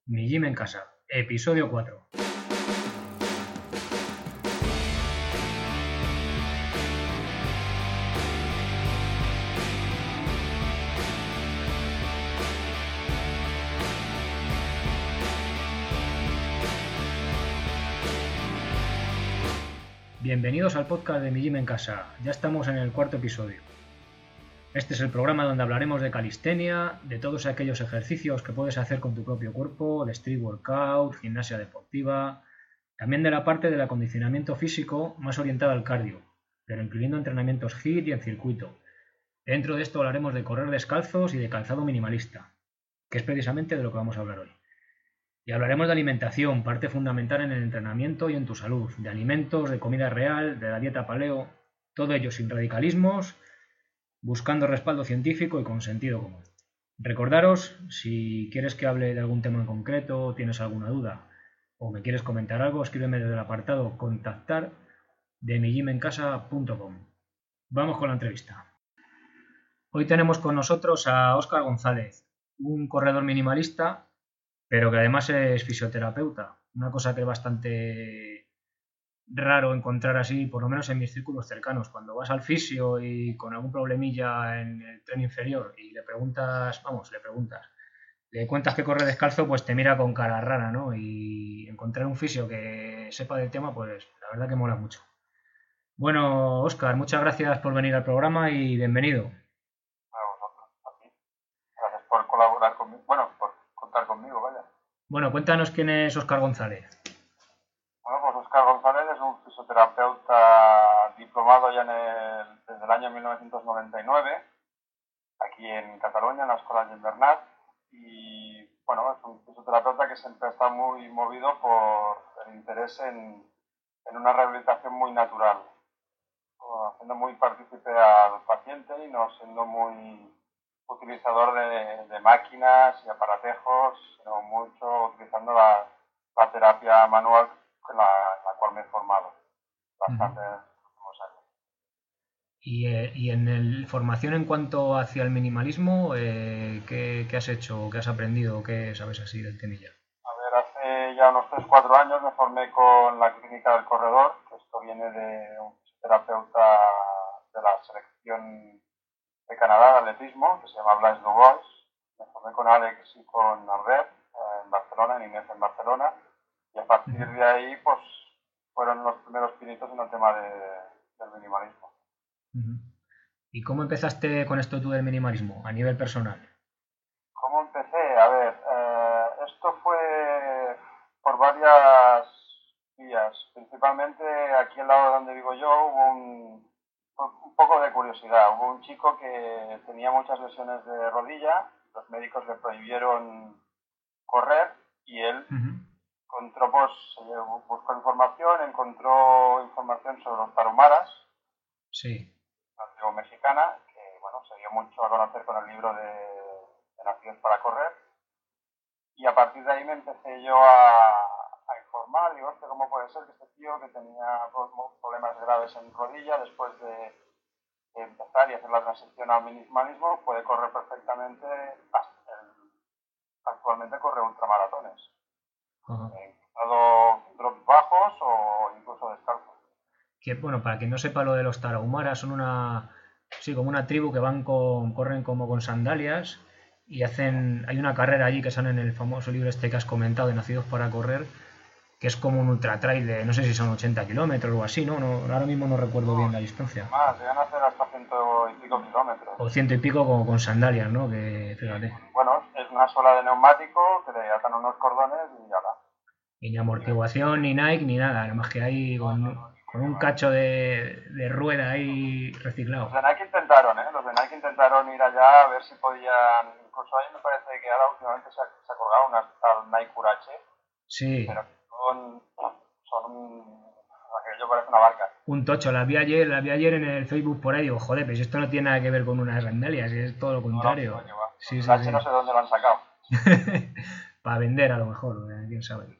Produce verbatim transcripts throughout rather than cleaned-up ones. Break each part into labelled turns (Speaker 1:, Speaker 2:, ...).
Speaker 1: Mi Gym en Casa, episodio cuatro. Bienvenidos al podcast de Mi Gym en Casa, ya estamos en el cuarto episodio. Este es el programa donde hablaremos de calistenia, de todos aquellos ejercicios que puedes hacer con tu propio cuerpo, de street workout, gimnasia deportiva, también de la parte del acondicionamiento físico más orientada al cardio, pero incluyendo entrenamientos HIIT y en circuito. Dentro de esto hablaremos de correr descalzos y de calzado minimalista, que es precisamente de lo que vamos a hablar hoy. Y hablaremos de alimentación, parte fundamental en el entrenamiento y en tu salud, de alimentos, de comida real, de la dieta paleo, todo ello sin radicalismos, buscando respaldo científico y con sentido común. Recordaros, si quieres que hable de algún tema en concreto, tienes alguna duda o me quieres comentar algo, escríbeme desde el apartado contactar de mi gym en casa punto com. Vamos con la entrevista. Hoy tenemos con nosotros a Óscar González, un corredor minimalista, pero que además es fisioterapeuta, una cosa que es bastante raro encontrar así, por lo menos en mis círculos cercanos. Cuando vas al fisio y con algún problemilla en el tren inferior y le preguntas, vamos, le preguntas, le cuentas que corre descalzo, pues te mira con cara rara, ¿no? Y encontrar un fisio que sepa del tema, pues la verdad que mola mucho. Bueno, Óscar, muchas gracias por venir al programa y bienvenido.
Speaker 2: A vosotros, a ti. Gracias por colaborar conmigo, bueno, por contar conmigo, vaya.
Speaker 1: Bueno, cuéntanos quién es Óscar González.
Speaker 2: Bueno, pues Óscar González es un fisioterapeuta diplomado ya en el, desde el año mil novecientos noventa y nueve, aquí en Cataluña, en la Escuela Jean Bernat, y bueno, es un fisioterapeuta que siempre está muy movido por el interés en, en una rehabilitación muy natural, haciendo muy partícipe al paciente y no siendo muy utilizador de, de máquinas y aparatejos, sino mucho utilizando la, la terapia manual en la, en la cual me he formado bastante en los últimos años.
Speaker 1: Y, eh, y en el formación en cuanto hacia el minimalismo, eh, ¿qué, ¿qué has hecho? ¿Qué has aprendido? ¿Qué sabes así del temilla?
Speaker 2: A ver, hace ya unos tres cuatro años me formé con la Clínica del Corredor, que esto viene de un fisioterapeuta de la selección de Canadá de atletismo, que se llama Blaise Dubois. Me formé con Alex y con Albert eh, en Barcelona, en Inés en Barcelona, y a partir uh-huh. de ahí pues fueron los primeros pinitos en el tema de, del minimalismo.
Speaker 1: Uh-huh. ¿Y cómo empezaste con esto tú del minimalismo a nivel personal?
Speaker 2: ¿Cómo empecé? A ver, eh, esto fue por varias vías. Principalmente aquí al lado de donde vivo yo hubo un, un poco de curiosidad. Hubo un chico que tenía muchas lesiones de rodilla, los médicos le prohibieron correr y él uh-huh. encontró, pues, buscó información, encontró información sobre los tarahumaras,
Speaker 1: sí.
Speaker 2: la tribu mexicana, que bueno, se dio mucho a conocer con el libro de, de Nacidos para Correr, y a partir de ahí me empecé yo a, a informar, digo, ¿cómo puede ser que este tío que tenía problemas graves en rodilla, después de, de empezar y hacer la transición al minimalismo, puede correr perfectamente, hasta el, actualmente corre ultramaratones, uh-huh. incluso drops bajos o incluso descalzos.
Speaker 1: Que bueno, para quien no sepa lo de los tarahumaras, son una, sí, como una tribu que van con, corren como con sandalias y hacen, hay una carrera allí que sale en el famoso libro este que has comentado de Nacidos para Correr, que es como un ultra trail de, no sé si son ochenta kilómetros o así, ¿no? no ahora mismo no recuerdo no, bien la distancia.
Speaker 2: Más, llegan a hacer hasta ciento y pico kilómetros.
Speaker 1: O ciento y pico como con sandalias, ¿no? Que fíjate.
Speaker 2: Bueno, es una sola de neumático que le atan unos cordones y ya va.
Speaker 1: Y ni amortiguación, ni Nike, ni nada, nada más que ahí con... Con un cacho de, de rueda ahí reciclado.
Speaker 2: Los de Nike intentaron, ¿eh? Los de Nike intentaron ir allá a ver si podían... Incluso ahí me parece que ahora últimamente se ha, se ha colgado una tal Nike Curache.
Speaker 1: Sí.
Speaker 2: Pero son... son... aquello parece una barca.
Speaker 1: Un tocho. La vi ayer, la vi ayer en el Facebook por ahí. Digo, joder, pero esto no tiene nada que ver con unas sandalias, es todo lo contrario.
Speaker 2: No, no, no,
Speaker 1: sí, sí,
Speaker 2: Curache
Speaker 1: sí.
Speaker 2: No sé dónde lo han sacado.
Speaker 1: Para vender a lo mejor, quién sabe.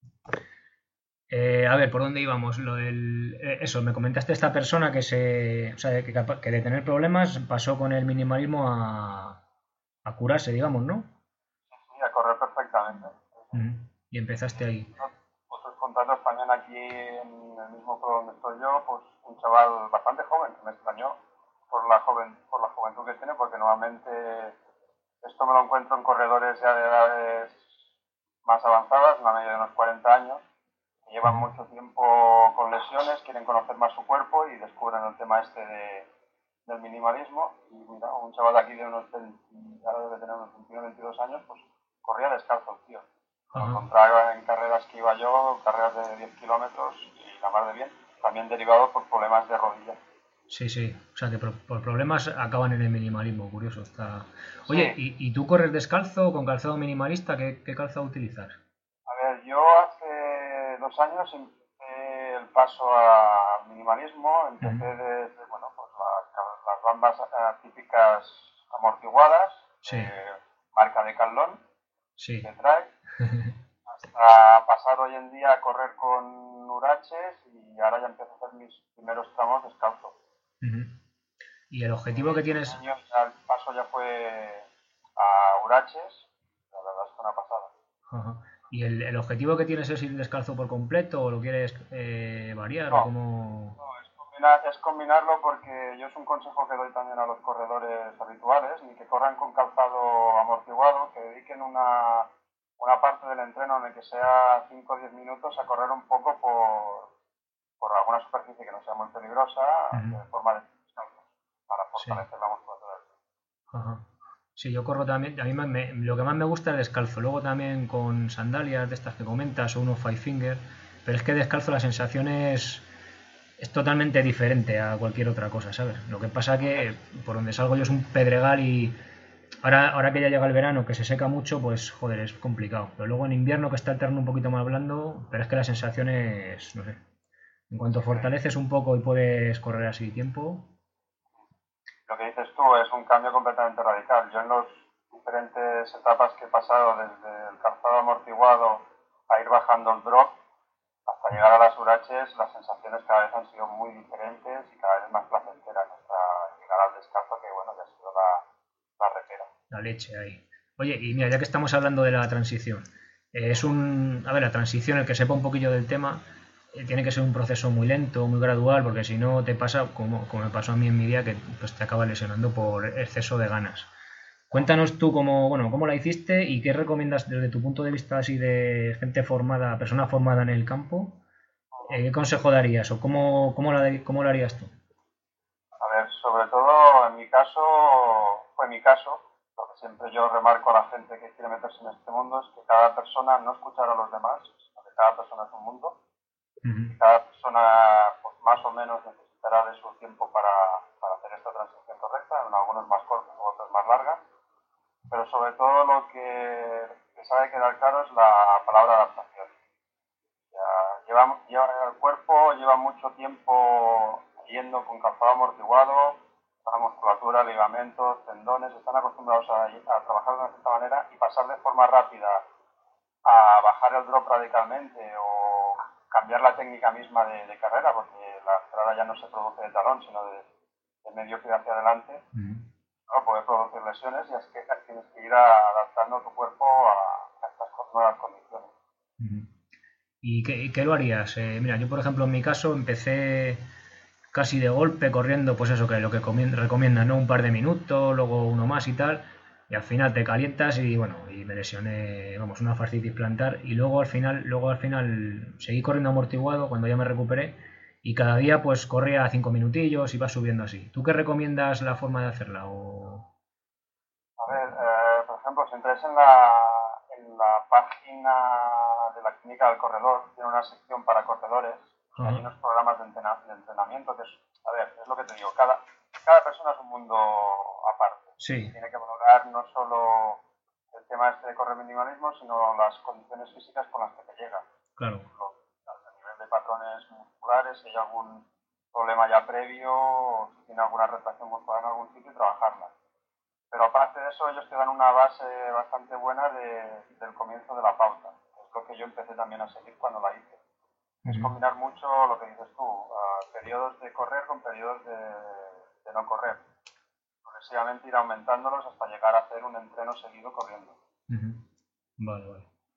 Speaker 1: Eh, a ver, ¿por dónde íbamos? Lo del, eh, eso, me comentaste esta persona que se, o sea, que, que de tener problemas pasó con el minimalismo a, a curarse, digamos, ¿no?
Speaker 2: Sí, a correr perfectamente.
Speaker 1: Mm. Y empezaste ahí.
Speaker 2: Otros contactos también aquí en el mismo pueblo donde estoy yo, pues un chaval bastante joven que me extrañó por la joven, por la juventud que tiene, porque normalmente esto me lo encuentro en corredores ya de edades más avanzadas, una media de unos cuarenta años, que llevan
Speaker 1: Mm.
Speaker 2: mucho tiempo con lesiones, quieren conocer más su cuerpo y descubren el tema este de, del minimalismo. Y mira, un chaval de aquí de unos veinte, ahora debe tener unos veintiuno, veintidós años, pues corría descalzo el tío. Lo
Speaker 1: Ajá.
Speaker 2: encontraba en carreras que iba yo, carreras de diez kilómetros y la mar de bien, también derivado por problemas de rodillas.
Speaker 1: Sí, sí. O sea, que por, por problemas acaban en el minimalismo, curioso. Está...
Speaker 2: Sí,
Speaker 1: Oye, ¿y, y tú corres descalzo o con calzado minimalista? ¿Qué, qué calzado utilizas?
Speaker 2: a ver, yo hace dos años empecé el paso al minimalismo,
Speaker 1: Ujú.
Speaker 2: empecé desde, bueno, pues las, las bambas eh, típicas amortiguadas,
Speaker 1: Sí,
Speaker 2: de marca Decathlon,
Speaker 1: sí.
Speaker 2: que trae, hasta pasar hoy en día a correr con Uraches y ahora ya empiezo a hacer mis primeros tramos descalzo.
Speaker 1: Ujú. ¿Y el
Speaker 2: Y
Speaker 1: objetivo
Speaker 2: de
Speaker 1: que
Speaker 2: hecho este
Speaker 1: tienes?
Speaker 2: año ya el paso ya fue a Uraches, la verdad es que una pasada.
Speaker 1: Ajá. ¿Y el, el objetivo que tienes es ir descalzo por completo o lo quieres eh, variar o
Speaker 2: No,
Speaker 1: cómo?
Speaker 2: no, es, combinar, es combinarlo porque yo es un consejo que doy también a los corredores habituales, ni que corran con calzado amortiguado, que dediquen una, una parte del entreno en el que sea cinco o diez minutos a correr un poco por, por alguna superficie que no sea muy peligrosa,
Speaker 1: Ujú.
Speaker 2: de forma de descalzo, para
Speaker 1: Sí.
Speaker 2: fortalecer la musculatura.
Speaker 1: Ajá. Sí, yo corro también. A mí me- me- lo que más me gusta es descalzo. Luego también con sandalias de estas que comentas o unos five finger. Pero es que descalzo la sensación es, es totalmente diferente a cualquier otra cosa, ¿sabes? Lo que pasa que por donde salgo yo es un pedregal y ahora, ahora que ya llega el verano, que se seca mucho, pues joder, es complicado. Pero luego en invierno que está el terreno un poquito más blando, pero es que la sensación es, no sé. En cuanto
Speaker 2: Sí,
Speaker 1: fortaleces un poco y puedes correr así tiempo.
Speaker 2: lo que dices tú es un cambio completamente radical. Yo en las diferentes etapas que he pasado, desde el calzado amortiguado a ir bajando el drop, hasta llegar a las Uraches, las sensaciones cada vez han sido muy diferentes y cada vez más placenteras hasta llegar al descanso, que bueno, que ha sido la, la repera.
Speaker 1: La leche ahí. Oye, y mira, ya que estamos hablando de la transición, eh, es un. A ver, la transición, el que sepa un poquillo del tema, eh, tiene que ser un proceso muy lento, muy gradual, porque si no te pasa, como, como me pasó a mí en mi día, que pues te acabas lesionando por exceso de ganas. Cuéntanos tú cómo, bueno, cómo la hiciste y qué recomiendas desde tu punto de vista así de gente formada, persona formada en el campo. Eh, ¿Qué consejo darías o cómo, cómo, la, cómo lo harías tú?
Speaker 2: A ver, sobre todo en mi caso, fue mi caso, lo que siempre yo remarco a la gente que quiere meterse en este mundo es que cada persona, no escuchar a los demás, sino que cada persona es un mundo
Speaker 1: Ujú.
Speaker 2: y cada persona pues, más o menos necesitará de su tiempo para, para hacer esta transición correcta, en algunos más cortos, otros más largas, pero sobre todo lo que, que sabe quedar claro es la palabra adaptación. Ya, lleva, lleva, el cuerpo lleva mucho tiempo yendo con calzado amortiguado, la musculatura, ligamentos, tendones, están acostumbrados a, a trabajar de una cierta manera y pasar de forma rápida a bajar el drop radicalmente o cambiar la técnica misma de, de carrera, porque la carrera ya no se produce de talón, sino de, de medio pie hacia adelante,
Speaker 1: Ujú.
Speaker 2: ¿no? Puede producir lesiones y es que tienes que ir a, adaptando tu cuerpo a, a estas nuevas condiciones.
Speaker 1: Ujú. ¿Y qué, qué lo harías? Eh, mira, yo por ejemplo en mi caso empecé casi de golpe corriendo, pues eso que lo que recomiendan, ¿no? Un par de minutos, luego uno más y tal, y al final te calientas y bueno, y me lesioné, vamos, una fascitis plantar y luego al final, luego al final seguí corriendo amortiguado cuando ya me recuperé y cada día pues corría cinco minutillos y vas subiendo así. ¿Tú qué recomiendas la forma de hacerla? O...
Speaker 2: A ver, eh, por ejemplo, si entráis en la, en la página de la clínica del corredor, tiene una sección para corredores y hay
Speaker 1: Ajá.
Speaker 2: unos programas de, entrena, de entrenamiento que es, a ver, es lo que te digo, cada, cada persona es un mundo aparte y
Speaker 1: Sí,
Speaker 2: tiene que valorar no solo el tema este de correr minimalismo, sino las condiciones físicas con las que te llega.
Speaker 1: claro.
Speaker 2: Por ejemplo, a nivel de patrones musculares, si hay algún problema ya previo o si tiene alguna retracción muscular en algún sitio y trabajarla. Pero aparte de eso, ellos te dan una base bastante buena de, del comienzo de la pauta. Es lo que yo empecé también a seguir cuando la hice. Es
Speaker 1: Ujú.
Speaker 2: combinar mucho lo que dices tú, uh, periodos de correr con periodos de, de no correr. Progresivamente ir aumentándolos hasta llegar a hacer un entreno seguido corriendo.
Speaker 1: Ujú. Vale, vale.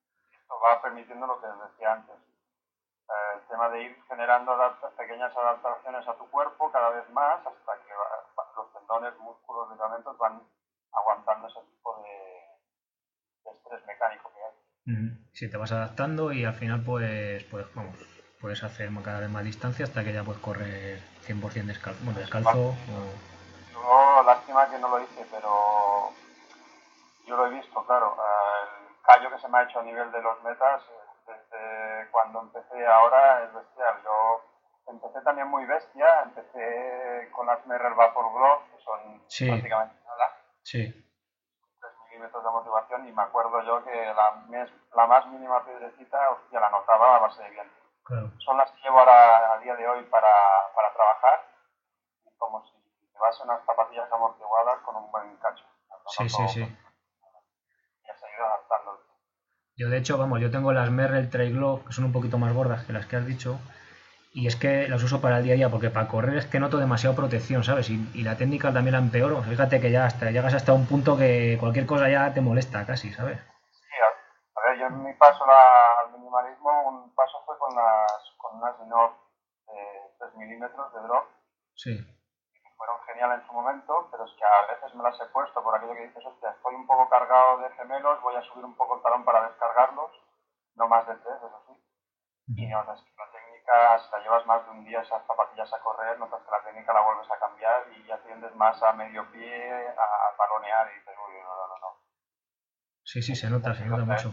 Speaker 2: esto va permitiendo lo que os decía antes. Eh, el tema de ir generando adapta pequeñas adaptaciones a tu cuerpo cada vez más hasta que va, los tendones, músculos, ligamentos van aguantando ese tipo de, de estrés mecánico que hay.
Speaker 1: Uh-huh. Sí, te vas adaptando y al final pues, pues vamos, puedes hacer cada vez más distancia hasta que ya puedes correr cien por ciento descalzo. Bueno, descalzo o...
Speaker 2: Yo, lástima que no lo hice, pero yo lo he visto, claro. El callo que se me ha hecho a nivel de los metas desde cuando empecé ahora es bestial. Yo empecé también muy bestia, empecé con las Merrell Vapor Glove, que son
Speaker 1: sí.
Speaker 2: prácticamente nada.
Speaker 1: Sí.
Speaker 2: tres milímetros de motivación y me acuerdo yo que la, la más mínima piedrecita, hostia, la notaba a base de viento.
Speaker 1: Claro.
Speaker 2: Son las que llevo ahora a día de hoy para, para trabajar, como si llevase unas zapatillas amortiguadas con un buen cacho. No,
Speaker 1: sí,
Speaker 2: no
Speaker 1: sí, sí.
Speaker 2: Y a seguir adaptándolo.
Speaker 1: Yo de hecho, vamos, yo tengo las Merrell Trail Glove, que son un poquito más gordas que las que has dicho, y es que las uso para el día a día, porque para correr es que noto demasiada protección, ¿sabes? Y, y la técnica también la empeoro. Fíjate que ya hasta llegas hasta un punto que cualquier cosa ya te molesta casi, ¿sabes?
Speaker 2: Sí, a, a ver, yo en mi paso la, al minimalismo, un paso fue con las con unas Minor de tres milímetros de drop.
Speaker 1: Sí.
Speaker 2: Fueron geniales en su momento, pero es que a veces me las he puesto por aquello que dices, hostia, estoy un poco cargado de gemelos, voy a subir un poco el talón para descargarlos, no más de tres, eso sí. Uh-huh. Y notas que la técnica, si la llevas más de un día esas zapatillas a correr, notas que la técnica la vuelves a cambiar y ya tiendes más a medio pie, a, a talonear y dices, uy, no, no, no, no.
Speaker 1: Sí, sí, se nota, se nota mucho.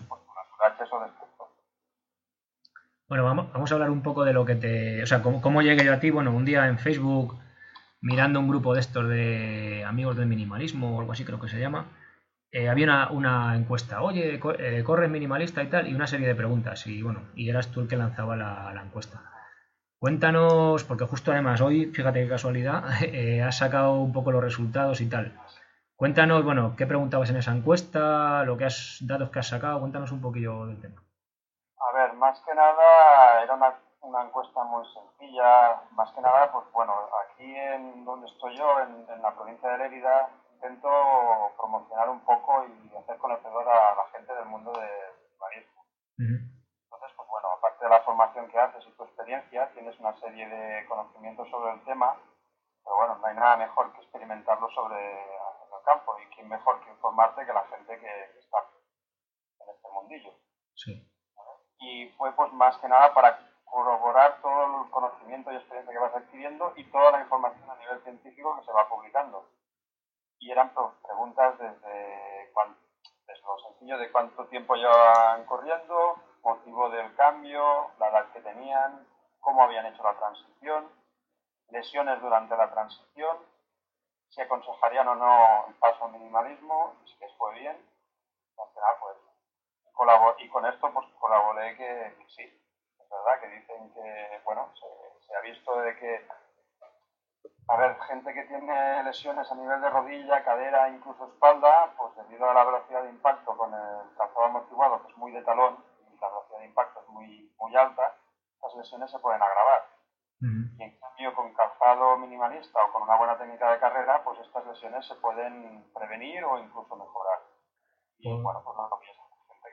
Speaker 1: Bueno, vamos, vamos a hablar un poco de lo que te... O sea, cómo, cómo llegué yo a ti. Bueno, un día en Facebook, mirando un grupo de estos de amigos del minimalismo o algo así creo que se llama, eh, había una, una encuesta, oye, co eh, corres minimalista y tal, y una serie de preguntas, y bueno, y eras tú el que lanzaba la, la encuesta. Cuéntanos, porque justo además hoy, fíjate qué casualidad, eh, has sacado un poco los resultados y tal. Cuéntanos, bueno, qué preguntabas en esa encuesta, lo que has, datos que has sacado, cuéntanos un poquillo del tema.
Speaker 2: A ver, más que nada era una, una encuesta muy sencilla, más que nada, pues bueno, aquí en donde estoy yo, en, en la provincia de Lérida, intento promocionar un poco y hacer conocedor a la gente del mundo del minimalismo. Uh-huh. Entonces, pues bueno, aparte de la formación que haces y tu experiencia, tienes una serie de conocimientos sobre el tema, pero bueno, no hay nada mejor que experimentarlo sobre el campo y quién mejor que informarte que la gente que, que está en este mundillo.
Speaker 1: Sí.
Speaker 2: Y fue pues más que nada para corroborar todo el conocimiento y experiencia que vas adquiriendo y toda la información a nivel científico que se va publicando. Y eran pues, preguntas desde, cuánto, desde lo sencillo de cuánto tiempo llevaban corriendo, motivo del cambio, la edad que tenían, cómo habían hecho la transición, lesiones durante la transición, si aconsejarían o no el paso al minimalismo, si les fue bien. Al final, pues, y con esto pues colaboré que, que sí, es verdad que dicen que, bueno, se, se ha visto de que, a ver, gente que tiene lesiones a nivel de rodilla, cadera, incluso espalda, pues debido a la velocidad de impacto con el calzado amortiguado, que es muy de talón, y la velocidad de impacto es muy, muy alta, las lesiones se pueden agravar. Uh-huh. Y en cambio, con calzado minimalista o con una buena técnica de carrera, pues estas lesiones se pueden prevenir o incluso mejorar. Y oh. bueno, pues no lo piensan.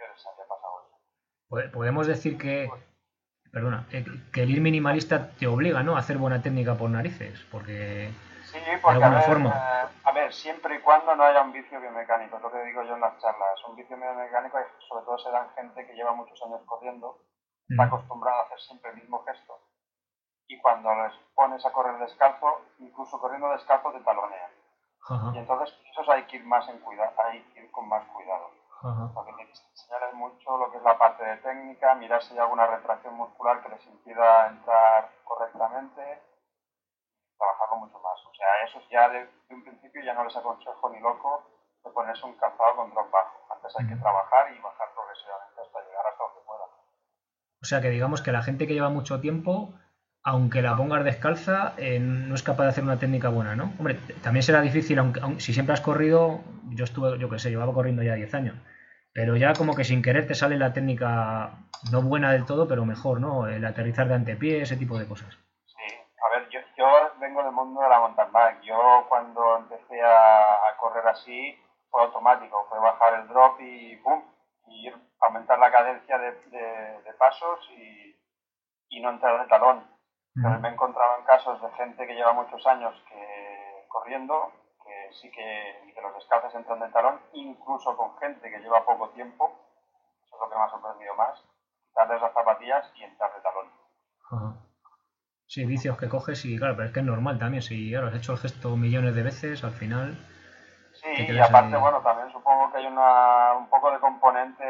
Speaker 1: Podemos decir que, perdona, que el ir minimalista te obliga, ¿no?, a hacer buena técnica por narices, porque
Speaker 2: sí, porque de alguna a, ver, forma. Eh, a ver, siempre y cuando no haya un vicio biomecánico, es lo que digo yo en las charlas. Un vicio biomecánico, sobre todo se dan gente que lleva muchos años corriendo, mm. está acostumbrada a hacer siempre el mismo gesto. Y cuando les pones a correr descalzo, incluso corriendo descalzo te talonean. Ajá. Y entonces esos hay que ir más en cuidado, hay que ir con más cuidado. Ajá. Porque tienes que enseñarles mucho lo que es la parte de técnica, mirar si hay alguna retracción muscular que les impida entrar correctamente, trabajarlo mucho más. O sea, eso ya de, de un principio ya no les aconsejo ni loco de ponerse un calzado con drop bajo. Antes hay que trabajar y bajar progresivamente hasta llegar hasta donde pueda.
Speaker 1: O sea, que digamos que la gente que lleva mucho tiempo, aunque la pongas descalza, eh, no es capaz de hacer una técnica buena, ¿no? Hombre, también será difícil, aunque, aunque si siempre has corrido, yo estuve, yo qué sé, llevaba corriendo ya diez años, pero ya como que sin querer te sale la técnica no buena del todo, pero mejor, ¿no? El aterrizar de antepié, ese tipo de cosas.
Speaker 2: Sí, a ver, yo, yo vengo del mundo de la mountain bike. Yo cuando empecé a, a correr así fue automático, fue bajar el drop y ¡pum! y ir, aumentar la cadencia de, de, de pasos y, y no entrar de talón. Pero me he encontrado en casos de gente que lleva muchos años que, corriendo, que sí que, que los descalces entran de talón, incluso con gente que lleva poco tiempo, eso es lo que me ha sorprendido más, quitarles las zapatillas y entrar de talón.
Speaker 1: Ajá. Sí, vicios que coges y claro, pero es que es normal también, si claro, has hecho el gesto millones de veces, al final
Speaker 2: Sí,
Speaker 1: te
Speaker 2: y
Speaker 1: quedas
Speaker 2: aparte,
Speaker 1: ahí.
Speaker 2: bueno, también supongo que hay una, un poco de componente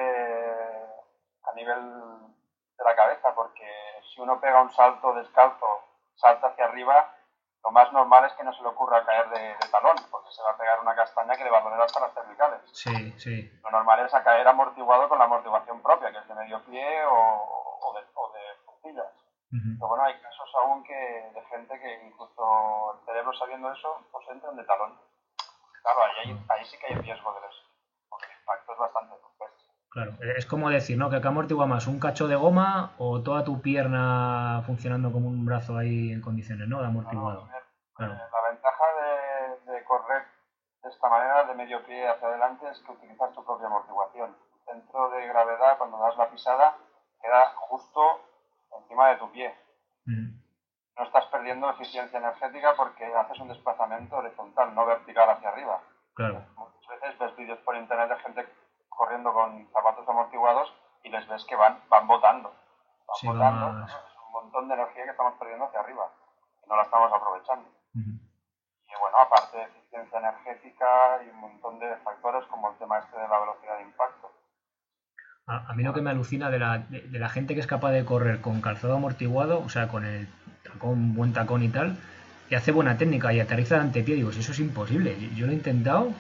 Speaker 2: a nivel de la cabeza, porque si uno pega un salto descalzo, salta hacia arriba, lo más normal es que no se le ocurra caer de, de talón, porque se va a pegar una castaña que le va a doler hasta las cervicales.
Speaker 1: Sí, sí.
Speaker 2: Lo normal es a caer amortiguado con la amortiguación propia, que es de medio pie o, o de, o de puntillas.
Speaker 1: Uh-huh.
Speaker 2: Pero bueno, hay casos aún que de gente que incluso el cerebro sabiendo eso, pues entran de talón. Claro, ahí, hay, ahí sí que hay riesgo de lesión, porque el impacto es bastante fuerte.
Speaker 1: Claro, es como decir, ¿no? ¿Que amortigua más un cacho de goma o toda tu pierna funcionando como un brazo ahí en condiciones, ¿no? De amortiguado.
Speaker 2: No, no,
Speaker 1: Claro.
Speaker 2: eh, la ventaja de, de correr de esta manera, de medio pie hacia adelante, es que utilizas tu propia amortiguación. El centro de gravedad, cuando das la pisada, queda justo encima de tu pie. Mm. No estás perdiendo eficiencia energética porque haces un desplazamiento horizontal, no vertical hacia arriba.
Speaker 1: Claro.
Speaker 2: Muchas veces ves vídeos por internet de gente corriendo con zapatos amortiguados y les ves que van, van botando. Van
Speaker 1: sí,
Speaker 2: botando,
Speaker 1: va más...
Speaker 2: ¿no? Es un montón de energía que estamos perdiendo hacia arriba y no la estamos aprovechando. Uh-huh. Y bueno, aparte de eficiencia energética y un montón de factores como el tema este de la velocidad de impacto.
Speaker 1: A, a mí lo que me alucina de la, de, de la gente que es capaz de correr con calzado amortiguado, o sea, con el tacón, buen tacón y tal, y hace buena técnica y aterriza de antepié, digo, si eso es imposible. Yo, yo lo he intentado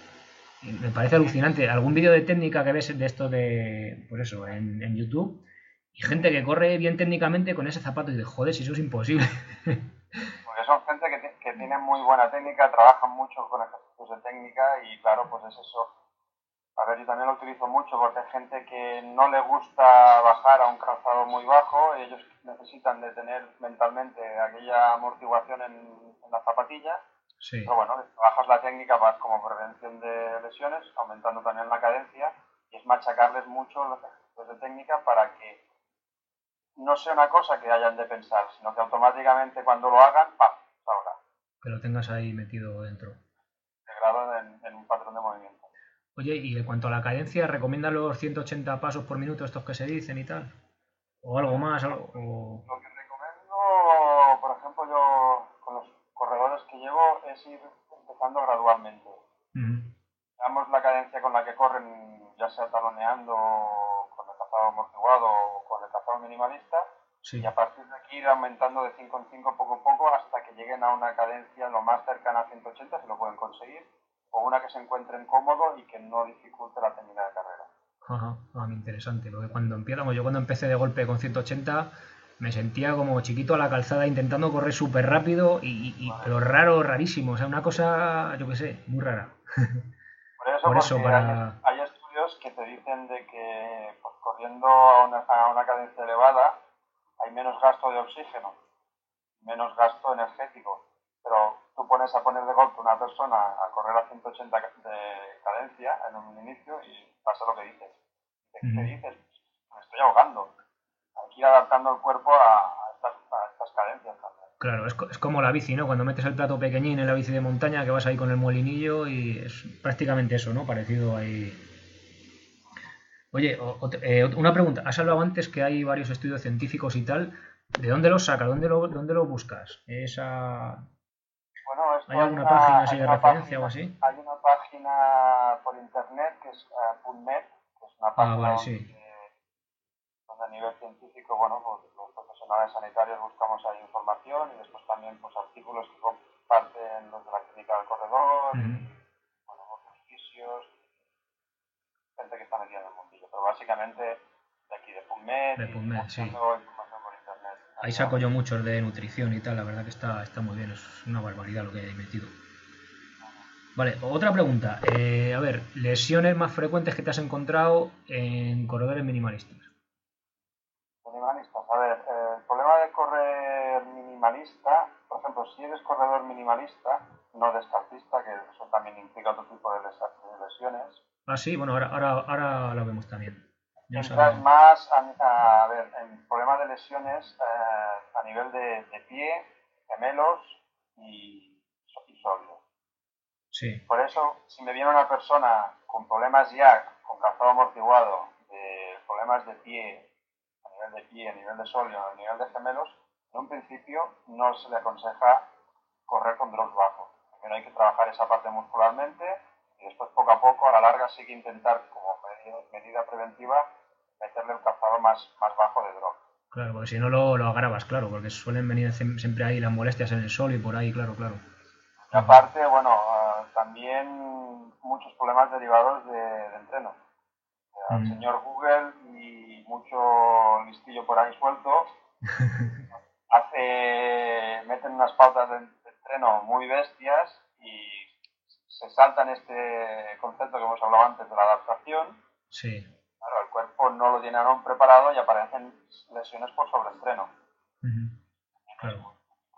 Speaker 1: y me parece alucinante. Algún vídeo de técnica que ves de esto de, pues eso, en, en YouTube, y gente que corre bien técnicamente con ese zapato y dice, joder, si eso es imposible.
Speaker 2: Porque son gente que, que tiene muy buena técnica, trabajan mucho con ejercicios de técnica y claro, pues es eso. A ver, yo también lo utilizo mucho porque hay gente que no le gusta bajar a un calzado muy bajo y ellos necesitan de tener mentalmente aquella amortiguación en, en la zapatilla. Sí. Pero bueno, trabajas la técnica más como prevención de lesiones, aumentando también la cadencia y es machacarles mucho los ejercicios de técnica para que no sea una cosa que hayan de pensar, sino que automáticamente cuando lo hagan, ¡pam!, salga.
Speaker 1: Que lo tengas ahí metido dentro.
Speaker 2: Integrado en, en un patrón de movimiento.
Speaker 1: Oye, y en cuanto a la cadencia, ¿recomiendan los ciento ochenta pasos por minuto estos que se dicen y tal? ¿O algo más? Algo, o...
Speaker 2: Lo que recomiendo, por ejemplo, yo con los corredores que llevo es ir empezando gradualmente. Uh-huh. Veamos la cadencia con la que corren, ya sea taloneando, con el calzado amortiguado o con el calzado minimalista, sí. Y a partir de aquí ir aumentando de cinco en cinco poco a poco hasta que lleguen a una cadencia lo más cercana a ciento ochenta, si lo pueden conseguir, o una que se encuentren cómodo y que no dificulte la técnica de carrera.
Speaker 1: Ajá, ah, interesante, porque cuando empezamos, yo cuando empecé de golpe con ciento ochenta me sentía como chiquito a la calzada intentando correr súper rápido, y, y, vale. Pero raro, rarísimo, o sea, una cosa, yo qué sé, muy rara.
Speaker 2: Por eso, Por eso para... hay, hay estudios que te dicen de que pues, corriendo a una, a una cadencia elevada hay menos gasto de oxígeno, menos gasto energético, pero tú pones a poner de golpe una persona a correr a ciento ochenta de cadencia en un inicio y pasa lo que dices. ¿Qué uh-huh. dices? Me estoy ahogando. Hay que ir adaptando el cuerpo a, a, estas, a estas cadencias también.
Speaker 1: Claro, es, es como la bici, ¿no? Cuando metes el plato pequeñín en la bici de montaña, que vas ahí con el molinillo y es prácticamente eso, ¿no? Parecido ahí. Oye, o, o, eh, una pregunta. Has hablado antes que hay varios estudios científicos y tal. ¿De dónde los sacas? ¿Dónde lo, dónde lo buscas? Esa...
Speaker 2: Bueno, esto
Speaker 1: ¿Hay alguna hay una, página así de referencia
Speaker 2: página,
Speaker 1: o así?
Speaker 2: Hay una página por internet que es uh, PubMed, que es una página ah, vale, sí. donde, donde a nivel científico, bueno, pues los profesionales sanitarios buscamos ahí información y después también pues artículos que comparten los de la clínica del corredor, uh-huh. y, bueno, ejercicios, gente que está metida en el mundillo, pero básicamente de aquí de PubMed,
Speaker 1: de PubMed,
Speaker 2: y
Speaker 1: sí.
Speaker 2: información por internet.
Speaker 1: Ahí saco yo muchos de nutrición y tal, la verdad que está, está muy bien, es una barbaridad lo que he metido. Vale, otra pregunta. Eh, a ver, lesiones más frecuentes que te has encontrado en corredores minimalistas.
Speaker 2: Minimalistas, a ver, eh, el problema de correr minimalista, por ejemplo, si eres corredor minimalista, no descalcista, que eso también implica otro tipo de lesiones,
Speaker 1: Ah, sí, bueno, ahora, ahora, ahora lo vemos también. Yo no
Speaker 2: Entras
Speaker 1: sabía.
Speaker 2: más, a, a ver, en problemas de lesiones eh, a nivel de, de pie, gemelos y, y sólido.
Speaker 1: Sí.
Speaker 2: Por eso, si me viene una persona con problemas ya, con calzado amortiguado, de problemas de pie, a nivel de pie, a nivel de sólido, a nivel de gemelos, en un principio no se le aconseja correr con drops bajos. Primero hay que trabajar esa parte muscularmente y después poco a poco, a la larga, sí que intentar como medida, medida preventiva meterle el calzado más, más bajo de drop.
Speaker 1: Claro, porque si no lo, lo agravas, claro, porque suelen venir siempre ahí las molestias en el sol y por ahí, claro, claro.
Speaker 2: Y aparte, bueno, uh, también muchos problemas derivados de, de entreno. Al
Speaker 1: Mm.
Speaker 2: señor Google y mucho listillo por ahí suelto hace, meten unas pautas de, de entreno muy bestias y se saltan este concepto que hemos hablado antes de la adaptación.
Speaker 1: Sí.
Speaker 2: Claro, el cuerpo no lo tiene aún preparado y aparecen lesiones por sobreentreno.
Speaker 1: Uh-huh. Claro.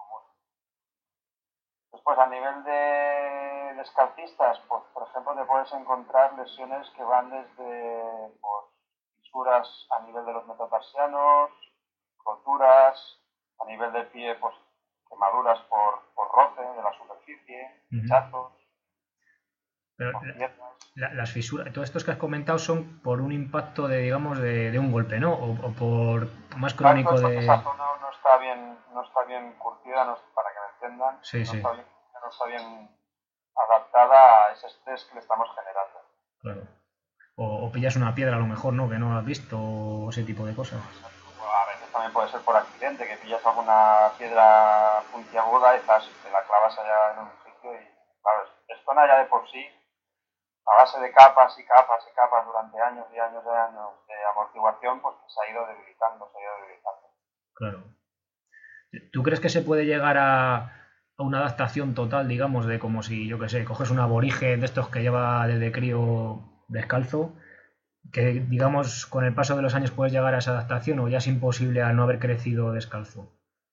Speaker 2: Después, a nivel de descalcistas, pues, por ejemplo, te puedes encontrar lesiones que van desde pues, fisuras a nivel de los metatarsianos, roturas, a nivel de pie, pues, quemaduras por, por roce de la superficie, pinchazos,
Speaker 1: Pero
Speaker 2: por
Speaker 1: la-
Speaker 2: piedras.
Speaker 1: la- las fisuras, todos estos que has comentado son por un impacto de, digamos, de, de un golpe, ¿no? O, o por más
Speaker 2: Impacto
Speaker 1: crónico
Speaker 2: es porque esa
Speaker 1: de...
Speaker 2: zona no está bien, no está bien curtida, no, para que me entiendan,
Speaker 1: Sí,
Speaker 2: no
Speaker 1: sí,
Speaker 2: está bien, no está bien adaptada a ese estrés que le estamos generando.
Speaker 1: claro. O, o pillas una piedra a lo mejor, ¿no? Que no has visto, o ese tipo de cosas.
Speaker 2: A veces también puede ser por accidente, que pillas alguna piedra puntiaguda y te la clavas allá en un sitio y, claro, es zona ya de por sí, a base de capas y capas y capas durante años y años y años de amortiguación, pues se ha ido debilitando, se ha ido debilitando.
Speaker 1: Claro. ¿Tú crees que se puede llegar a, a una adaptación total, digamos, de como si, yo qué sé, coges un aborigen de estos que lleva desde crío descalzo, que digamos con el paso de los años puedes llegar a esa adaptación o ya es imposible al no haber crecido descalzo?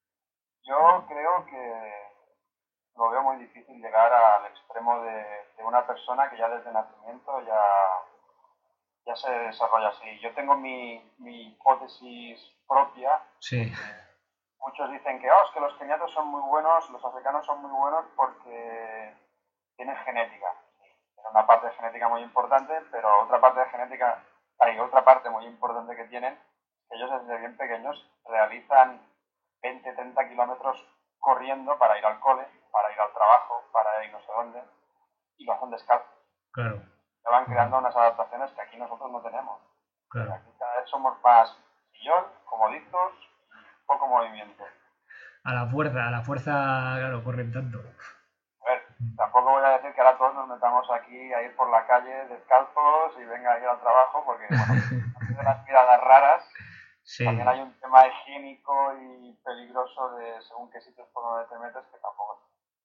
Speaker 2: Yo creo que lo veo muy difícil llegar al extremo de, de una persona que ya desde nacimiento ya, ya se desarrolla así. Yo tengo mi, mi hipótesis propia.
Speaker 1: Sí,
Speaker 2: Muchos dicen que, oh, es que los keniatos son muy buenos, los africanos son muy buenos porque tienen genética. Tienen una parte de genética muy importante, pero otra parte de genética, hay otra parte muy importante que tienen, que ellos desde bien pequeños realizan veinte, treinta kilómetros corriendo para ir al cole, para ir al trabajo, para ir no sé dónde, y lo hacen descalzos.
Speaker 1: claro.
Speaker 2: Se van
Speaker 1: Ujú,
Speaker 2: creando unas adaptaciones que aquí nosotros no tenemos.
Speaker 1: claro.
Speaker 2: Aquí cada vez somos más sillón, comoditos, poco movimiento.
Speaker 1: A la fuerza, a la fuerza, claro, corren tanto.
Speaker 2: A ver, tampoco voy a decir que ahora todos nos metamos aquí a ir por la calle descalzos y venga a ir al trabajo, porque, bueno, de las miradas raras, también
Speaker 1: Sí,
Speaker 2: hay un tema higiénico y peligroso de según qué sitios por donde te metes que tampoco.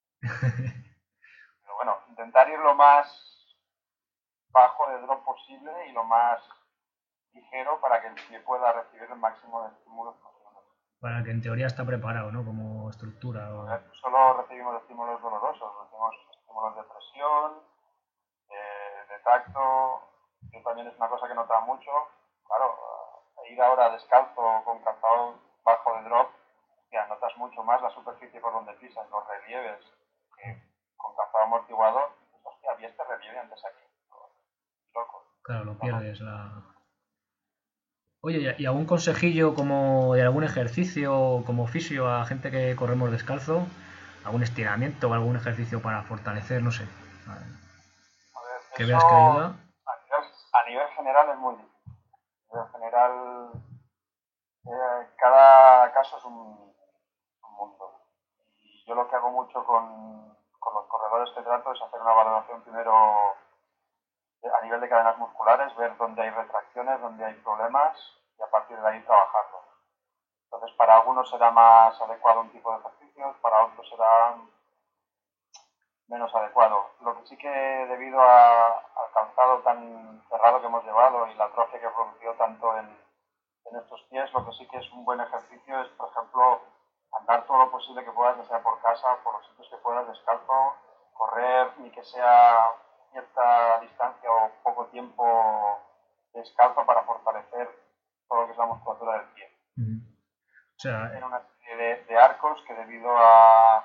Speaker 2: Pero bueno, intentar ir lo más bajo de drop posible y lo más ligero para que el pie pueda recibir el máximo de estímulos posibles.
Speaker 1: para que en teoría está preparado, ¿no? Como estructura.
Speaker 2: A
Speaker 1: O...
Speaker 2: ver, solo recibimos estímulos dolorosos, recibimos estímulos de presión, de, de tacto, que también es una cosa que notaba mucho. Claro, uh, ir ahora descalzo con calzado bajo de drop, ya notas mucho más la superficie por donde pisas, los relieves, que con calzado amortiguado, pues, hostia, había este relieve antes aquí. Loco.
Speaker 1: Claro, lo
Speaker 2: No, no.
Speaker 1: pierdes la... Oye, ¿y algún consejillo como de algún ejercicio como fisio a gente que corremos descalzo? ¿Algún estiramiento o algún ejercicio para fortalecer? No sé.
Speaker 2: A ver,
Speaker 1: Que
Speaker 2: eso
Speaker 1: veas que ayuda.
Speaker 2: a nivel, a nivel general es muy difícil. A nivel general, eh, cada caso es un, un mundo. Y yo lo que hago mucho con, con los corredores que trato es hacer una valoración primero a nivel de cadenas musculares, ver dónde hay retracciones, dónde hay problemas y a partir de ahí trabajarlo. Entonces, para algunos será más adecuado un tipo de ejercicios, para otros será menos adecuado. Lo que sí que debido a, al calzado tan cerrado que hemos llevado y la atrofia que ha producido tanto en, en estos pies, lo que sí que es un buen ejercicio es, por ejemplo, andar todo lo posible que puedas, ya sea por casa, por los sitios que puedas, descalzo, correr, ni que sea cierta distancia o poco poco tiempo descalzo para fortalecer todo lo que es la musculatura del pie.
Speaker 1: Uh-huh. O sea,
Speaker 2: tiene una serie de, de arcos que debido a,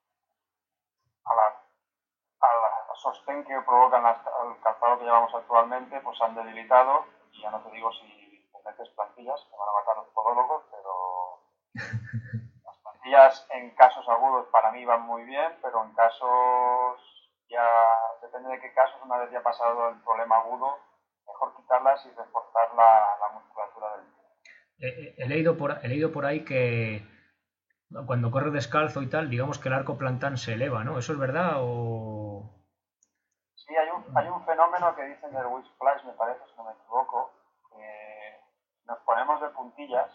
Speaker 2: a la al sostén que provocan las, el calzado que llevamos actualmente, pues han debilitado, y ya no te digo si te metes plantillas, que van a matar los podólogos, pero las plantillas en casos agudos para mí van muy bien, pero en casos, ya depende de qué casos, una vez ya pasado el problema agudo, mejor quitarlas y reforzar la, la musculatura del pie.
Speaker 1: He, he, leído por, he leído por ahí que cuando corres descalzo y tal, digamos que el arco plantán se eleva, ¿no? ¿Eso es verdad o...?
Speaker 2: Sí, hay un, hay un fenómeno que dicen del whiplash, me parece, si no me equivoco, que nos ponemos de puntillas,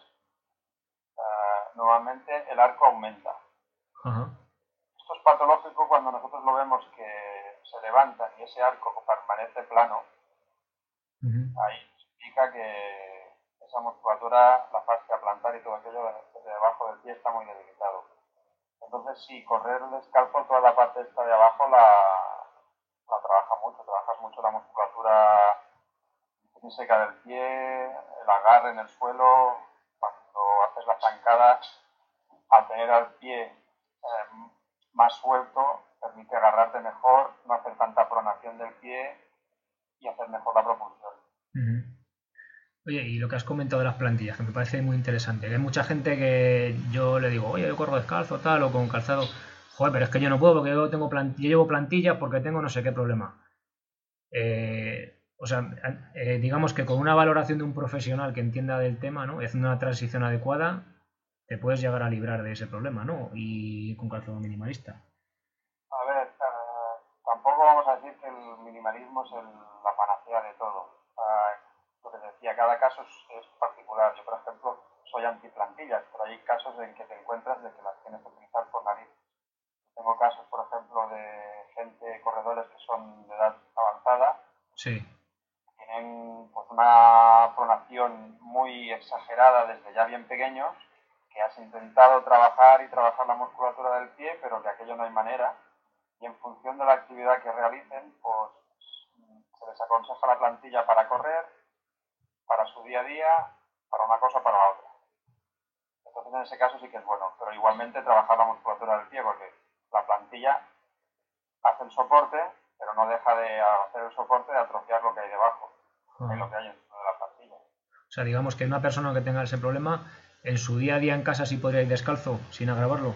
Speaker 2: uh, nuevamente el arco aumenta.
Speaker 1: Ajá.
Speaker 2: Esto es patológico cuando nosotros lo vemos que se levanta y ese arco permanece plano. Uh-huh. Ahí significa que esa musculatura, la fascia plantar y todo aquello de, de debajo del pie está muy debilitado. Entonces, sí, correr descalzo, toda la parte esta de abajo la, la trabaja mucho, trabajas mucho la musculatura intrínseca del pie, el agarre en el suelo, cuando haces la zancada, al tener al pie eh, más suelto, permite agarrarte mejor, no hacer tanta pronación del pie y hacer mejor la propulsión.
Speaker 1: Uh-huh. Oye, y lo que has comentado de las plantillas, que me parece muy interesante, que hay mucha gente que yo le digo, oye, yo corro descalzo, tal, o con calzado, joder, pero es que yo no puedo porque yo tengo plantilla, yo llevo plantillas porque tengo no sé qué problema. Eh, o sea, eh, digamos que con una valoración de un profesional que entienda del tema, ¿no? Haciendo una transición adecuada, te puedes llegar a librar de ese problema, ¿no? Y con calzado minimalista.
Speaker 2: A ver, uh, tampoco vamos a decir que el minimalismo es el, la panacea de todo. Uh, lo que decía, cada caso es, es particular. Yo, por ejemplo, soy antiplantillas, pero hay casos en que te encuentras de que las tienes que utilizar por nariz. Tengo casos, por ejemplo, de gente, corredores que son de edad avanzada,
Speaker 1: sí.
Speaker 2: tienen pues, una pronación muy exagerada desde ya bien pequeños, que has intentado trabajar y trabajar la musculatura del pie, pero que aquello no hay manera, y en función de la actividad que realicen, pues se les aconseja la plantilla para correr, para su día a día, para una cosa, para la otra. Entonces en ese caso sí que es bueno, pero igualmente trabajar la musculatura del pie, porque la plantilla hace el soporte, pero no deja de hacer el soporte de atrofiar lo que hay debajo, uh-huh. de lo que hay dentro de la plantilla.
Speaker 1: O sea, digamos que una persona que tenga ese problema, en su día a día en casa sí podría ir descalzo, sin agravarlo.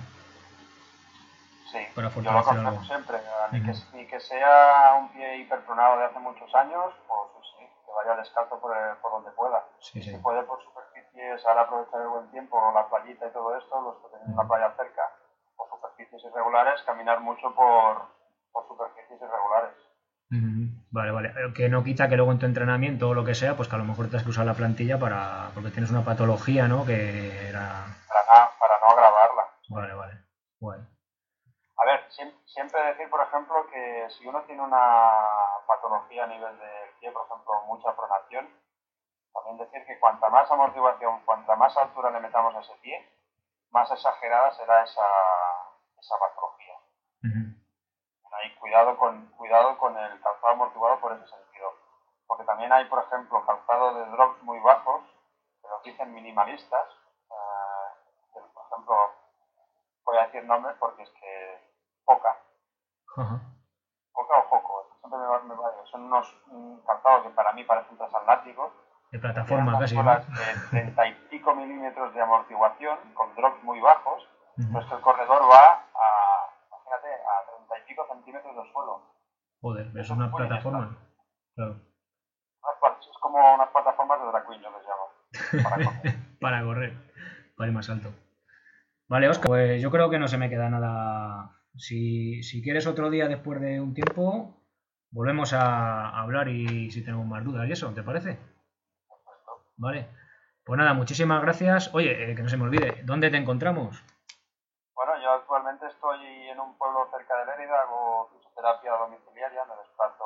Speaker 2: Sí,
Speaker 1: para
Speaker 2: yo lo aconsejo
Speaker 1: algo.
Speaker 2: siempre, ni, uh-huh. que, ni que sea un pie hiperpronado de hace muchos años, pues sí, que vaya descalzo por, el, por donde pueda.
Speaker 1: Sí, sí.
Speaker 2: Si puede por superficies, ahora aprovechar el buen tiempo, la playita y todo esto, los que tienen uh-huh. una playa cerca, o superficies irregulares, caminar mucho por, por superficies irregulares.
Speaker 1: Uh-huh. Vale, vale. Que no quita que luego en tu entrenamiento o lo que sea, pues que a lo mejor te has que usar la plantilla para porque tienes una patología, ¿no? Que era...
Speaker 2: Para no, para no agravarla.
Speaker 1: Vale, vale. Bueno.
Speaker 2: A ver, siempre decir, por ejemplo, que si uno tiene una patología a nivel del pie, por ejemplo, mucha pronación, también decir que cuanta más amortiguación, cuanta más altura le metamos a ese pie, más exagerada será esa, esa patología. Uh-huh. Hay cuidado con, cuidado con el calzado amortiguado por ese sentido. Porque también hay, por ejemplo, calzado de drops muy bajos, que los dicen minimalistas. Uh, que, por ejemplo, voy a decir nombres porque es que Poca.
Speaker 1: Uh-huh.
Speaker 2: Poca o Poco, siempre me va, me va, son unos un calzados que para mí parecen transatlánticos.
Speaker 1: De plataforma casi, ¿no?
Speaker 2: De treinta y pico milímetros de amortiguación, con drops muy bajos, uh-huh. Pues que el corredor va a, imagínate, a treinta y pico centímetros del suelo.
Speaker 1: Joder, es una plataforma. Claro.
Speaker 2: Es como unas plataformas de drag queen, lo que se llama. Para correr.
Speaker 1: Para correr, para ir más alto. Vale, Óscar, pues yo creo que no se me queda nada. Si, si quieres otro día después de un tiempo, volvemos a hablar y si tenemos más dudas y eso, ¿te parece? Vale. Pues nada, muchísimas gracias. Oye, eh, que no se me olvide, ¿dónde te encontramos?
Speaker 2: Bueno, yo actualmente estoy en un pueblo cerca de Lérida, hago fisioterapia domiciliaria, me desplazo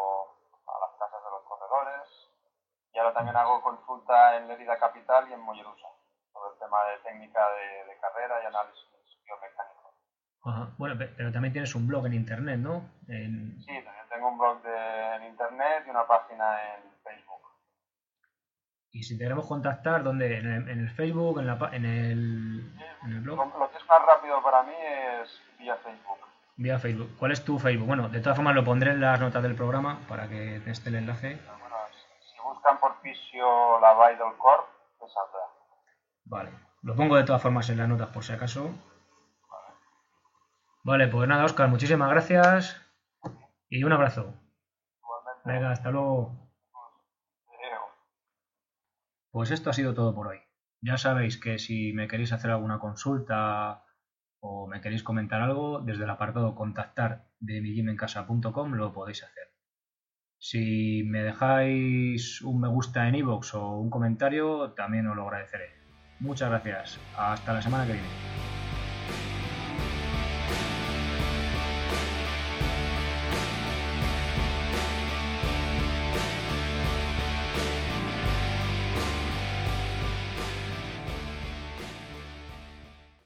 Speaker 2: a las casas de los corredores y ahora también hago consulta en Lérida Capital y en Mollerusa sobre el tema de técnica de, de carrera y análisis biomecánico.
Speaker 1: Ajá. Bueno, pero también tienes un blog en internet, ¿no? En...
Speaker 2: Sí, también tengo un blog de, en internet y una página en Facebook.
Speaker 1: Y si te queremos contactar, ¿dónde? ¿En el, en el Facebook, en, la, en, el, en el blog?
Speaker 2: Lo, lo que es más rápido para mí es vía Facebook.
Speaker 1: Vía Facebook. ¿Cuál es tu Facebook? Bueno, de todas formas lo pondré en las notas del programa para que te esté el enlace.
Speaker 2: Bueno, si buscan por Fisio la Vall del Corp, te saldrá.
Speaker 1: Vale, lo pongo de todas formas en las notas por si acaso. Vale, vale, pues nada, Óscar, muchísimas gracias y un abrazo.
Speaker 2: Igualmente.
Speaker 1: Venga, hasta luego. Pues esto ha sido todo por hoy. Ya sabéis que si me queréis hacer alguna consulta o me queréis comentar algo, desde el apartado contactar de mi gym en casa punto com lo podéis hacer. Si me dejáis un me gusta en iVoox o un comentario, también os lo agradeceré. Muchas gracias. Hasta la semana que viene.